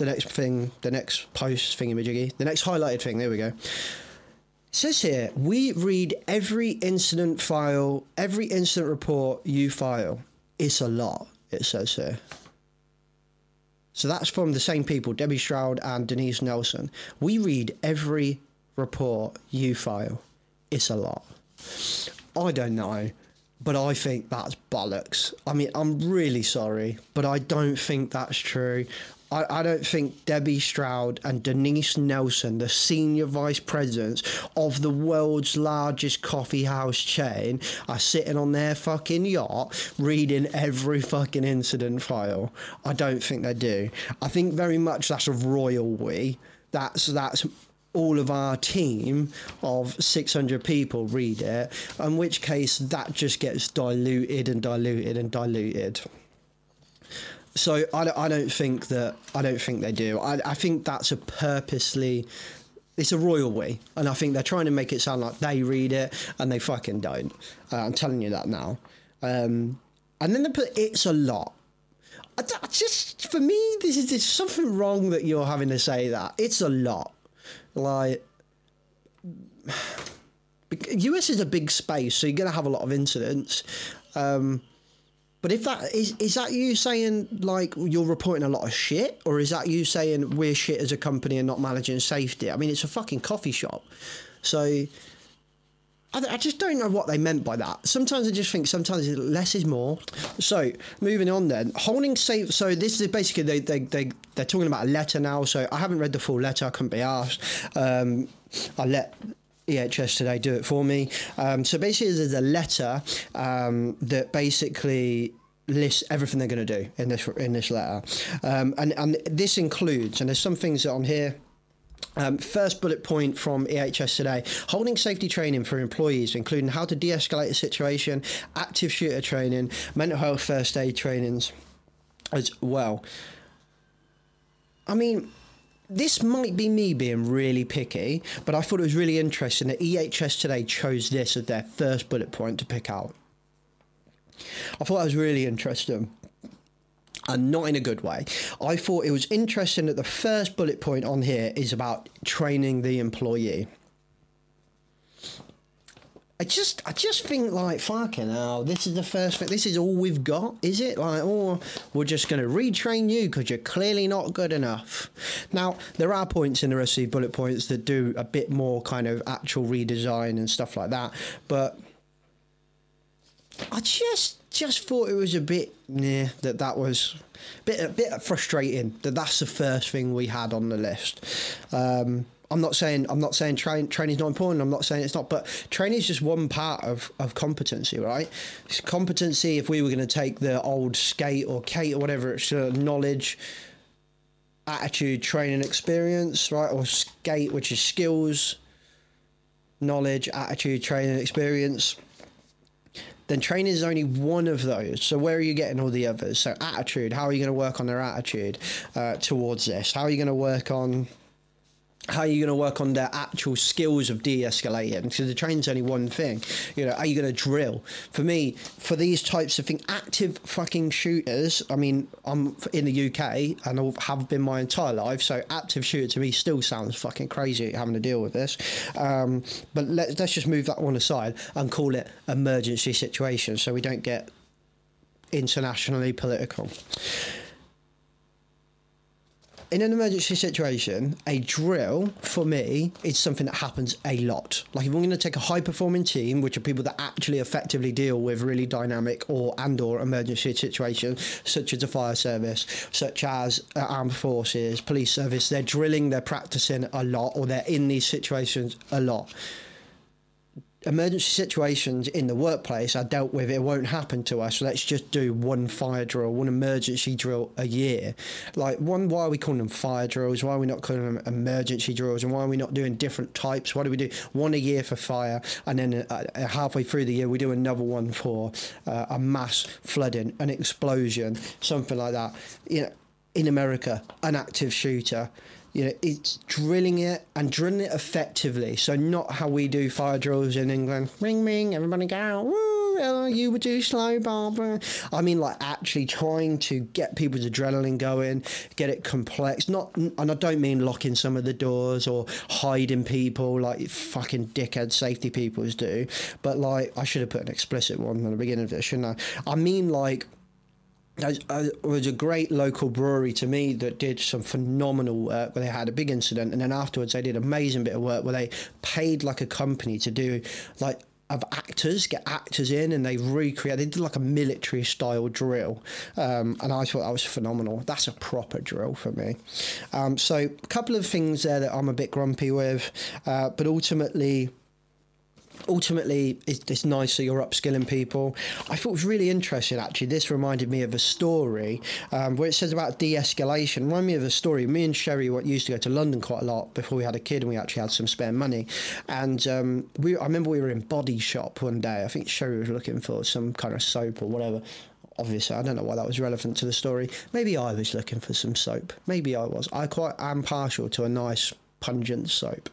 post thingy-majiggy, the next highlighted thing. There we go. It says here, we read every incident file, every incident report you file. It's a lot, it says here. So that's from the same people, Debbie Stroud and Denise Nelson. We read every report you file. It's a lot. I don't know, but I think that's bollocks. I mean, I'm really sorry, but I don't think that's true. I don't think Debbie Stroud and Denise Nelson, the senior vice presidents of the world's largest coffee house chain, are sitting on their fucking yacht reading every fucking incident file. I don't think they do. I think very much that's a royal we. That's all of our team of 600 people read it, in which case that just gets diluted and diluted and diluted. So I don't think they do. I think that's it's a royal we, and I think they're trying to make it sound like they read it, and they fucking don't. I'm telling you that now. And then they put it's a lot. I just, for me, there's something wrong that you're having to say that. It's a lot. Like, US is a big space, so you're going to have a lot of incidents. But if that is that you saying like you're reporting a lot of shit, or is that you saying we're shit as a company and not managing safety? I mean, it's a fucking coffee shop, so I just don't know what they meant by that. Sometimes I just think sometimes less is more. So moving on then, holding safe. So this is basically they're talking about a letter now. So I haven't read the full letter. I couldn't be asked. I let EHS Today do it for me. So basically there's a letter that basically lists everything they're going to do in this letter, and this includes, and there's some things on here. First bullet point from EHS Today: holding safety training for employees, including how to de-escalate a situation, active shooter training, mental health first aid trainings as well. I mean, this might be me being really picky, but I thought it was really interesting that EHS Today chose this as their first bullet point to pick out. I thought that was really interesting, and not in a good way. I thought it was interesting that the first bullet point on here is about training the employee. I just think, like, fucking hell, this is the first thing, this is all we've got, is it? Like, oh, we're just going to retrain you because you're clearly not good enough. Now, there are points in the rest of the bullet points that do a bit more kind of actual redesign and stuff like that, but I just thought it was a bit that was a bit frustrating that that's the first thing we had on the list. I'm not saying training's not important. I'm not saying it's not, but training is just one part of competency, right? It's competency, if we were going to take the old SCATE or CATE or whatever, it's knowledge, attitude, training, experience, right? Or SCATE, which is skills, knowledge, attitude, training, experience. Then training is only one of those. So where are you getting all the others? So attitude, how are you going to work on their attitude towards this? How are you going to work on their actual skills of de-escalating? Because the training's only one thing. You know, are you going to drill? For me, for these types of things, active fucking shooters, I mean, I'm in the UK and I have been my entire life, so active shooter to me still sounds fucking crazy having to deal with this. But let's just move that one aside and call it emergency situation so we don't get internationally political. In an emergency situation, a drill, for me, is something that happens a lot. Like, if we're going to take a high-performing team, which are people that actually effectively deal with really dynamic or emergency situations, such as the fire service, such as armed forces, police service, they're drilling, they're practicing a lot, or they're in these situations a lot. emergency situations in the workplace are dealt with. It won't happen to us. Let's just do one fire drill, one emergency drill a year. Like, why are we calling them fire drills? Why are we not calling them emergency drills? And why are we not doing different types? Why do we do one a year for fire, and then halfway through the year we do another one for a mass flooding, an explosion, something like that? You know, in America, an active shooter. You know, it's drilling it effectively. So not how we do fire drills in England. Ring, ring, everybody go. Woo, you would do slow, Barbara. I mean, like, actually trying to get people's adrenaline going, get it complex. And I don't mean locking some of the doors or hiding people like fucking dickhead safety peoples do. But, like, I should have put an explicit one at the beginning of this, shouldn't I? I mean, like, there was a great local brewery to me that did some phenomenal work where they had a big incident, and then afterwards they did an amazing bit of work where they paid like a company to do like get actors in, and they did like a military style drill, and I thought that was phenomenal. That's a proper drill for me. So a couple of things there that I'm a bit grumpy with, but ultimately it's nice that you're upskilling people. I thought it was really interesting, actually. This reminded me of a story where it says about de-escalation. Reminded me of a story. Me and Sherry used to go to London quite a lot before we had a kid, and we actually had some spare money. And I remember we were in Body Shop one day. I think Sherry was looking for some kind of soap or whatever. Obviously, I don't know why that was relevant to the story. Maybe I was looking for some soap. Maybe I was. I quite am partial to a nice pungent soap.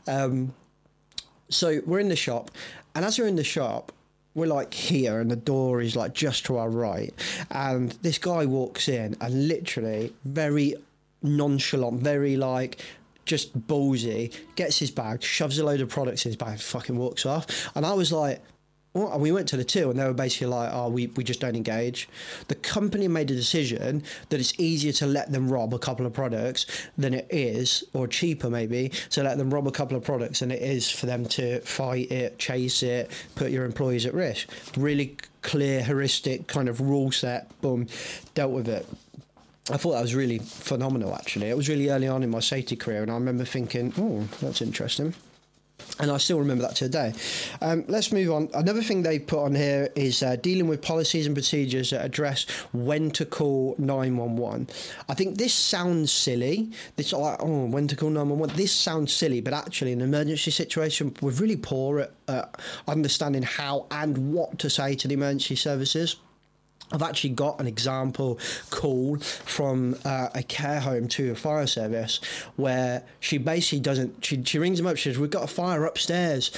So we're in the shop, and as we're in the shop, we're like here, and the door is like just to our right, and this guy walks in and literally very nonchalant, very like just ballsy, gets his bag, shoves a load of products in his bag, fucking walks off. And I was like, what? And we went to the till, and they were basically like, oh, we just don't engage. The company made a decision that it's easier to let them rob a couple of products than it is, or cheaper maybe, to let them rob a couple of products than it is for them to fight it, chase it, put your employees at risk. Really clear, heuristic kind of rule set, boom, dealt with it. I thought that was really phenomenal, actually. It was really early on in my safety career, and I remember thinking, oh, that's interesting. And I still remember that today. Let's move on. Another thing they've put on here is dealing with policies and procedures that address when to call 911. I think this sounds silly. This like, oh, when to call 911. This sounds silly, but actually in an emergency situation, we're really poor at understanding how and what to say to the emergency services. I've actually got an example call from a care home to a fire service where she basically doesn't... She rings them up, she says, we've got a fire upstairs.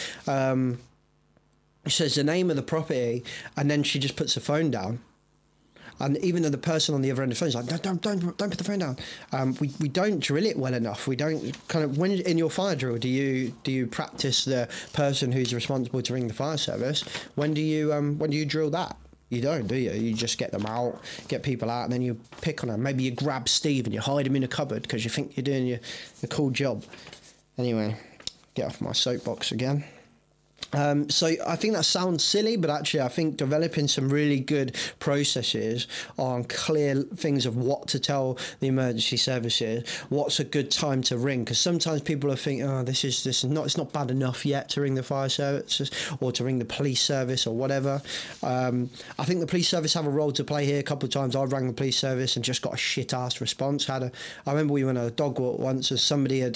She says the name of the property, and then she just puts the phone down. And even though the person on the other end of the phone is like, don't put the phone down. We don't drill it well enough. We don't kind of... When in your fire drill, do you practice the person who's responsible to ring the fire service? When do you drill that? You don't, do you? You just get them out, get people out, and then you pick on them. Maybe you grab Steve and you hide him in a cupboard because you think you're doing a cool job. Anyway, get off my soapbox again. So I think that sounds silly, but actually I think developing some really good processes on clear things of what to tell the emergency services, what's a good time to ring, because sometimes people are thinking, oh, it's not bad enough yet to ring the fire services or to ring the police service or whatever. I think the police service have a role to play here. A couple of times I rang the police service and just got a shit ass response. I remember we went on a dog walk once, and somebody had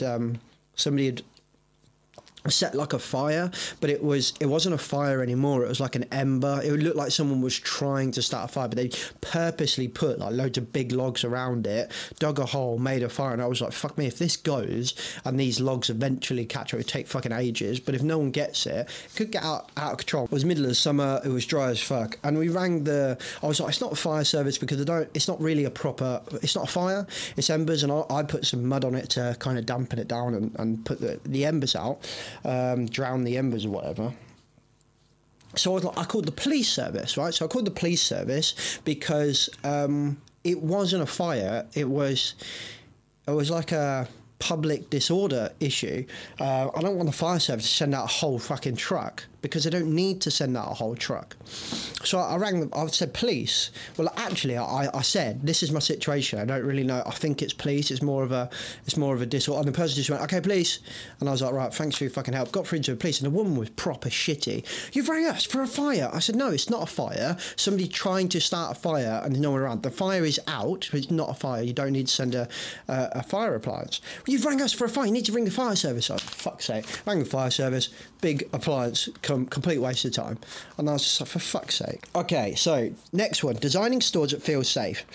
set like a fire, but it wasn't a fire anymore. It was like an ember. It would look like someone was trying to start a fire, but they purposely put like loads of big logs around it, dug a hole, made a fire. And I was like, fuck me, if this goes and these logs eventually catch it would take fucking ages, but if no one gets it could get out of control. It was middle of the summer, it was dry as fuck, and we rang I was like, it's not a fire service because it's not really it's not a fire, it's embers, and I put some mud on it to kind of dampen it down and put the embers out. Drown the embers or whatever. So I was like, I called the police service, right? So I called the police service because it wasn't a fire. It was like a public disorder issue. I don't want the fire service to send out a whole fucking truck because they don't need to send out a whole truck. So I rang them. I said, police. Well, actually, I said, this is my situation. I don't really know. I think it's police. It's more of a disorder. And the person just went, okay, police. And I was like, right, thanks for your fucking help. Got through to the police, and the woman was proper shitty. You've rang us for a fire. I said, no, it's not a fire. Somebody trying to start a fire and there's no one around. The fire is out, but it's not a fire. You don't need to send a fire appliance. Well, you've rang us for a fire. You need to ring the fire service. Oh, for fuck's sake. Rang the fire service. Big appliance. Complete waste of time. And I was just like, for fuck's sake. Okay, so next one. Designing stores that feel safe.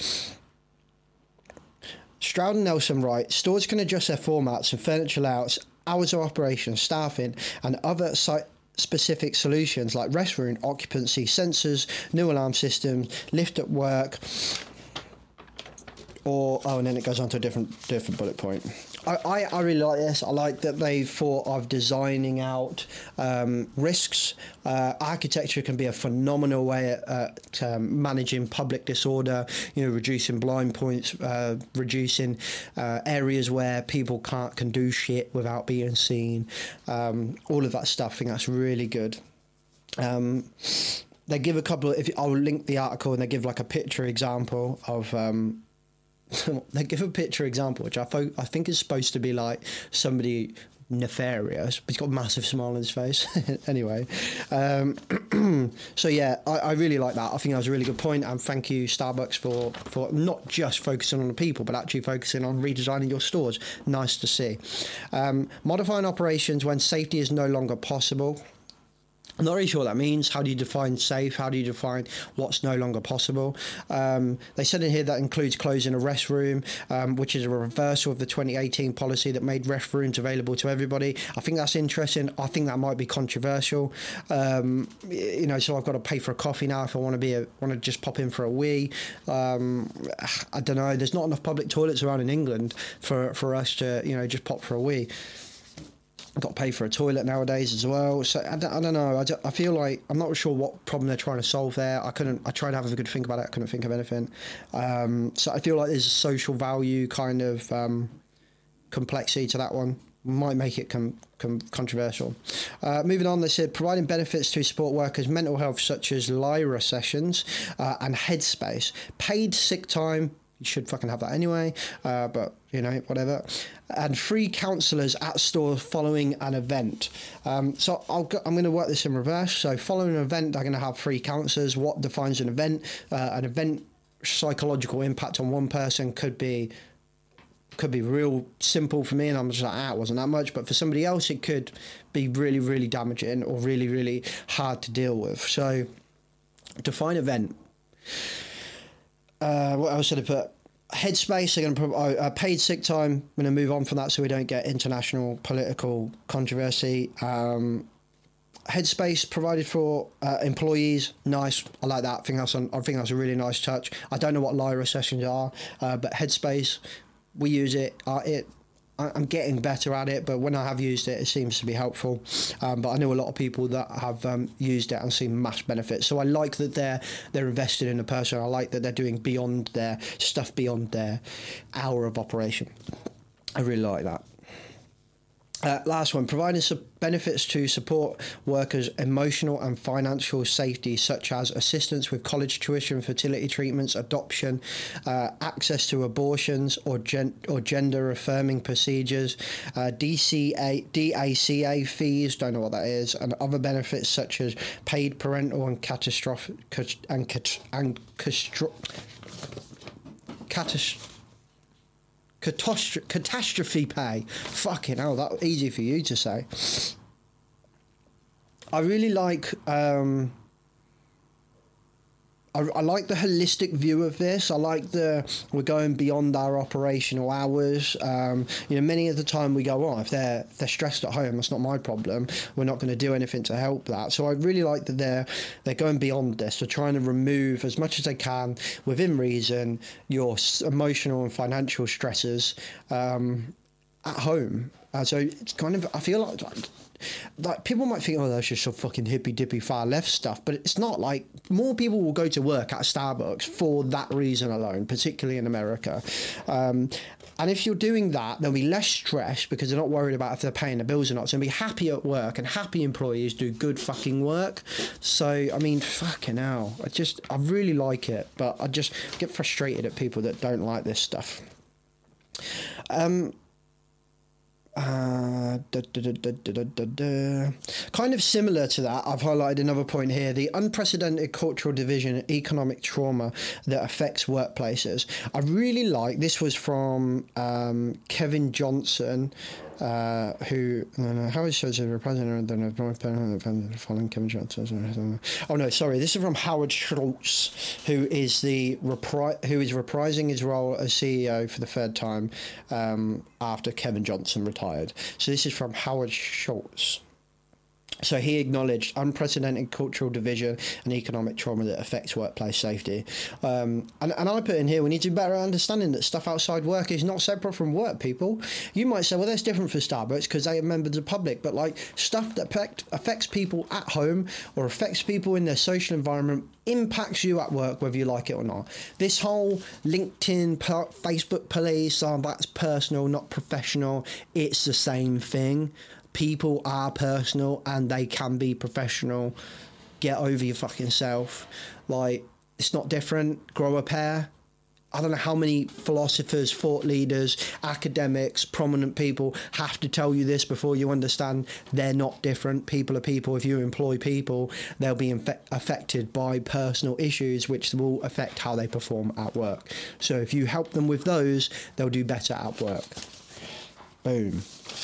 Stroud and Nelson write, stores can adjust their formats and furniture layouts, hours of operation, staffing, and other site-specific solutions like restroom occupancy, sensors, new alarm systems, lift at work, and then it goes on to a different bullet point. I really like this. I like that they thought of designing out risks. Architecture can be a phenomenal way at managing public disorder, reducing blind points, reducing areas where people can do shit without being seen. All of that stuff, I think that's really good. They give a couple of, I'll link the article, and they give like a picture example of they give a picture example, which I think is supposed to be like somebody nefarious, but he's got a massive smile on his face. Anyway, so yeah, I really like that. I think that was a really good point, and thank you, Starbucks, for not just focusing on the people, but actually focusing on redesigning your stores. Nice to see. Modifying operations when safety is no longer possible. I'm not really sure what that means. How do you define safe? How do you define what's no longer possible? They said in here that includes closing a restroom, which is a reversal of the 2018 policy that made restrooms available to everybody. I think that's interesting. I think that might be controversial. So I've got to pay for a coffee now if I want to just pop in for a wee. I don't know. There's not enough public toilets around in England for us to just pop for a wee. I've got to pay for a toilet nowadays as well. So I don't know. I feel like I'm not sure what problem they're trying to solve there. I tried to have a good think about it. I couldn't think of anything. So I feel like there's a social value kind of complexity to that one. Might make it controversial. Moving on, they said providing benefits to support workers' mental health, such as Lyra sessions and Headspace, paid sick time. You should fucking have that anyway, but whatever. And free counsellors at stores following an event. So I'm going to work this in reverse. So following an event, they're going to have free counsellors. What defines an event? An event psychological impact on one person could be real simple for me, and I'm just like, it wasn't that much. But for somebody else, it could be really, really damaging or really, really hard to deal with. So define event. What else did I put? Headspace, they're going to provide paid sick time. I'm going to move on from that so we don't get international political controversy. Headspace provided for employees. Nice. I like that. I think that's a really nice touch. I don't know what Lyra sessions are, but Headspace, we use it. I'm getting better at it, but when I have used it, it seems to be helpful. But I know a lot of people that have used it and seen mass benefits. So I like that they're invested in the person. I like that they're doing beyond their hour of operation. I really like that. Last one, providing benefits to support workers' emotional and financial safety, such as assistance with college tuition, fertility treatments, adoption, access to abortions or gender-affirming procedures, DACA fees, don't know what that is, and other benefits such as paid parental and catastrophe pay. Fucking hell, that was easy for you to say. I really like I like the holistic view of this. I like we're going beyond our operational hours. Many of the time we go, if they're stressed at home, that's not my problem. We're not going to do anything to help that. So I really like that they're going beyond this. They're trying to remove as much as they can, within reason, your emotional and financial stresses at home. So it's kind of, I feel like people might think, oh, that's just some fucking hippy dippy far left stuff, but it's not. Like, more people will go to work at a Starbucks for that reason alone, particularly in America. And if you're doing that, there'll be less stress because they're not worried about if they're paying the bills or not. So they'll be happy at work, and happy employees do good fucking work. So, I mean, fucking hell. I really like it, but I just get frustrated at people that don't like this stuff. Kind of similar to that, I've highlighted another point here: the unprecedented cultural division and economic trauma that affects workplaces. I really like this. Was from Kevin Johnson, who how is shows a president following Kevin Johnson. Oh no, sorry, this is from Howard Schultz, who is reprising his role as CEO for the third time after Kevin Johnson retired. So this is from Howard Schultz. So he acknowledged unprecedented cultural division and economic trauma that affects workplace safety. And I put in here, we need to better understanding that stuff outside work is not separate from work, people. You might say, well, that's different for Starbucks because they are members of the public, but like stuff that affects people at home or affects people in their social environment impacts you at work, whether you like it or not. This whole LinkedIn, Facebook police, that's personal, not professional. It's the same thing. People are personal and they can be professional. Get over your fucking self. Like, it's not different. Grow a pair. I don't know how many philosophers, thought leaders, academics, prominent people have to tell you this before you understand they're not different. People are people. If you employ people, they'll be affected by personal issues which will affect how they perform at work. So if you help them with those, they'll do better at work. Boom.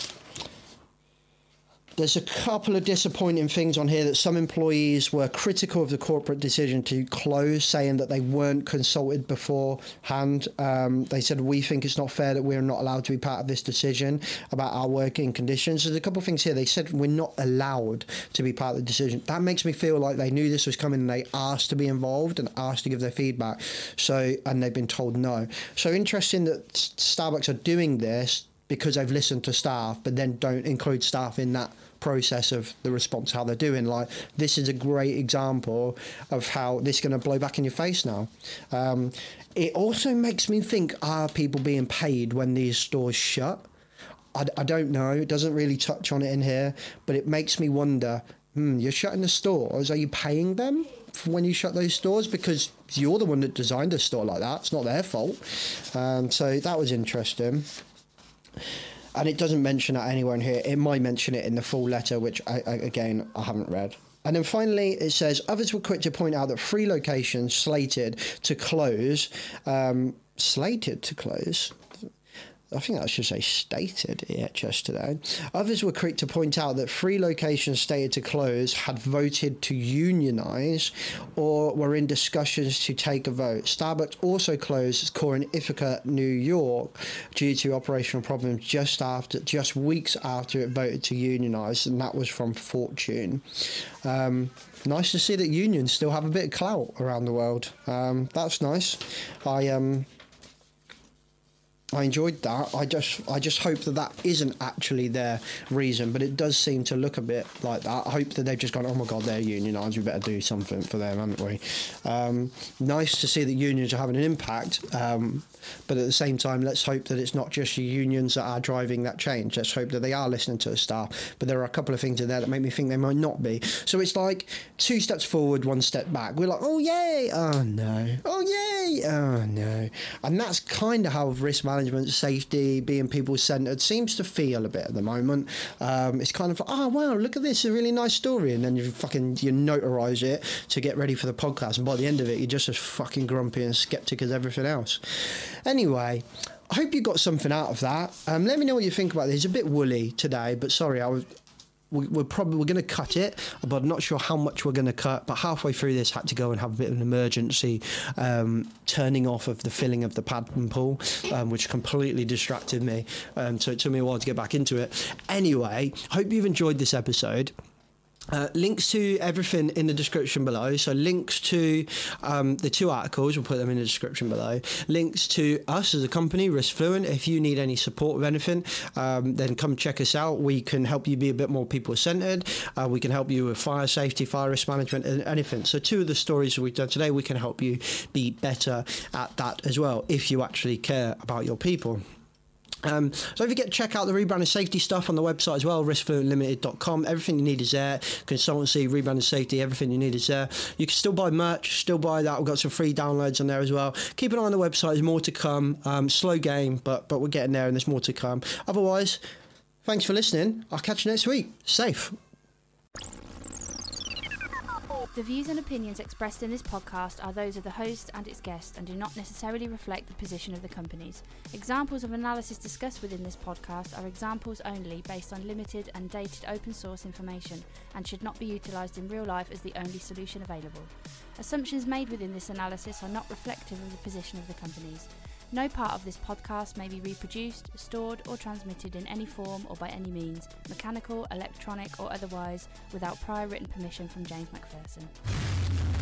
There's a couple of disappointing things on here that some employees were critical of the corporate decision to close, saying that they weren't consulted beforehand. They said, we think it's not fair that we're not allowed to be part of this decision about our working conditions. There's a couple of things here. They said we're not allowed to be part of the decision. That makes me feel like they knew this was coming and they asked to be involved and asked to give their feedback. And they've been told no. So interesting that Starbucks are doing this because they've listened to staff, but then don't include staff in that process of the response, how they're doing. Like, this is a great example of how this is going to blow back in your face now. It also makes me think, are people being paid when these stores shut? I don't know. It doesn't really touch on it in here, but it makes me wonder, you're shutting the stores. Are you paying them for when you shut those stores? Because you're the one that designed a store like that. It's not their fault. So that was interesting. And it doesn't mention that anywhere in here. It might mention it in the full letter, which, I haven't read. And then finally, it says, others were quick to point out that 3 locations slated to close. I think that should say stated EHS today. Others were quick to point out that 3 locations stated to close had voted to unionize or were in discussions to take a vote. Starbucks also closed its core in Ithaca, New York, due to operational problems just weeks after it voted to unionize, and that was from Fortune. Nice to see that unions still have a bit of clout around the world. That's nice. I enjoyed that. I just hope that isn't actually their reason, but it does seem to look a bit like that. I hope that they've just gone, oh my God, they're unionised, we better do something for them, haven't we? Nice to see that unions are having an impact, but at the same time, let's hope that it's not just your unions that are driving that change. Let's hope that they are listening to the staff, but there are a couple of things in there that make me think they might not be. So it's like 2 steps forward, 1 step back. We're like, oh yay, oh no, oh yay, oh no. And that's kind of how risk management, safety, being people-centred seems to feel a bit at the moment. It's kind of like, oh wow, look at this, a really nice story, and then you notarise it to get ready for the podcast, and by the end of it you're just as fucking grumpy and sceptic as everything else. Anyway, I hope you got something out of that. Let me know what you think about this. It's a bit woolly today, but sorry, we're going to cut it, but I'm not sure how much we're going to cut. But halfway through this, had to go and have a bit of an emergency turning off of the filling of the pad and pool, which completely distracted me. So it took me a while to get back into it. Anyway, hope you've enjoyed this episode. Links to everything in the description below. So links to the 2 articles, we'll put them in the description below. Links to us as a company, Riskfluent. If you need any support with anything, then come check us out. We can help you be a bit more people-centered. We can help you with fire safety, fire risk management, and anything. So 2 of the stories we've done today, we can help you be better at that as well, if you actually care about your people. So don't forget to check out the rebrand and safety stuff on the website as well, riskfluentlimited.com. Everything you need is there. Consultancy, rebrand and safety, everything you need is there. You can still buy merch, still buy that. We've got some free downloads on there as well. Keep an eye on the website. There's more to come. Slow game, but we're getting there and there's more to come. Otherwise, thanks for listening. I'll catch you next week. Safe. The views and opinions expressed in this podcast are those of the host and its guest and do not necessarily reflect the position of the companies. Examples of analysis discussed within this podcast are examples only based on limited and dated open source information and should not be utilised in real life as the only solution available. Assumptions made within this analysis are not reflective of the position of the companies. No part of this podcast may be reproduced, stored or transmitted in any form or by any means, mechanical, electronic or otherwise, without prior written permission from James Macpherson.